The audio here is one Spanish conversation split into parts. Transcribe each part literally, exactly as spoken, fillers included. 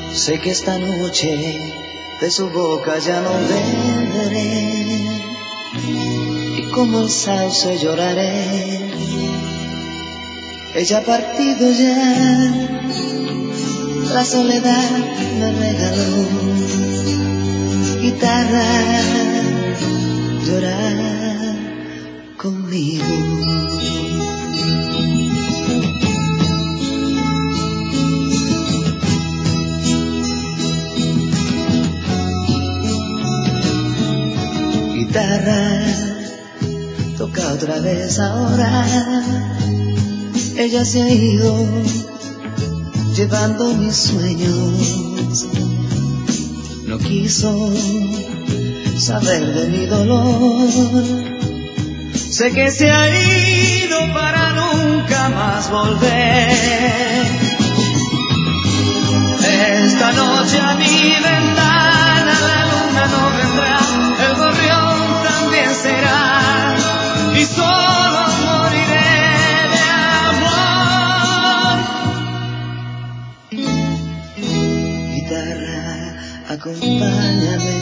Sé que esta noche de su boca ya no beberé, y como el sauce lloraré. Ella ha partido ya, la soledad me regaló guitarra, llorar conmigo. Guitarra, toca otra vez ahora. Ella se ha ido llevando mis sueños. No quiso saber de mi dolor. Sé que se ha ido para nunca más volver. Esta noche a mi ventana la luna no vendrá, el gorrión también será, y solo moriré de amor. Guitarra, acompáñame.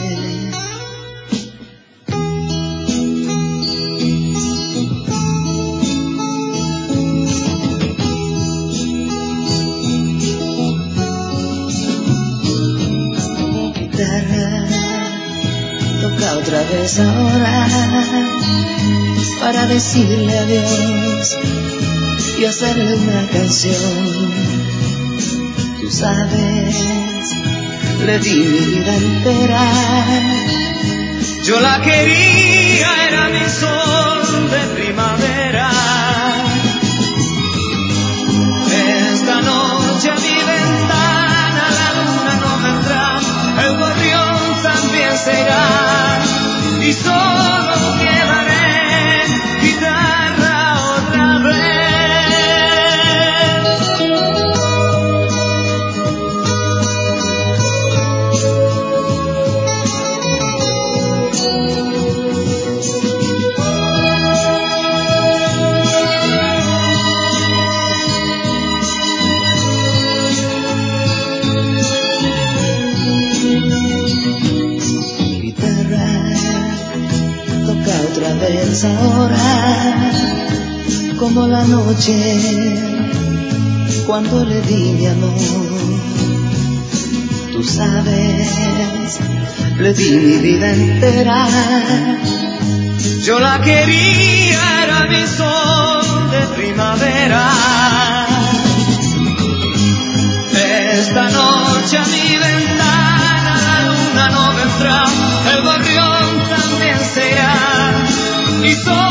Toca otra vez ahora para decirle adiós y hacerle una canción. Tú sabes, le di mi vida entera. Yo la quería, era mi sol de primavera. Esta noche a mi ventana la luna no vendrá, el gorrión también será, y solo quedaré guitarra otra vez. Otra vez ahora, como la noche cuando le di mi amor. Tú sabes, le di mi vida entera. Yo la quería, era mi sol de primavera. Esta noche a mi ventana la luna no vendrá, el gorrión también será, y solo